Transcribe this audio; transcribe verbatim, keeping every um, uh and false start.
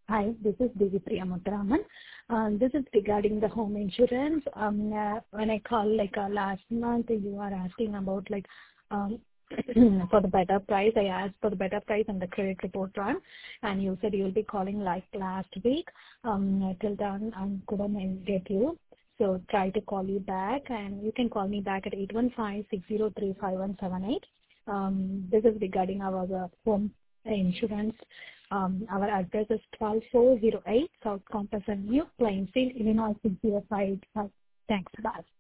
Hi, this is Devipriya Muthuraman. Uh, This is regarding the home insurance. Um, uh, When I called like uh, last month, you are asking about like um for the better price. I asked for the better price and the credit report run, and you said you'll be calling like last week. Um, Till then, I couldn't get you. So try to call you back, and you can call me back at eight one five, six zero three, five one seven eight. Um, This is regarding our uh, home insurance. Um, our address is twelve four oh eight South Compass Avenue, Plainfield, Illinois six zero five eight five. Thanks. Bye.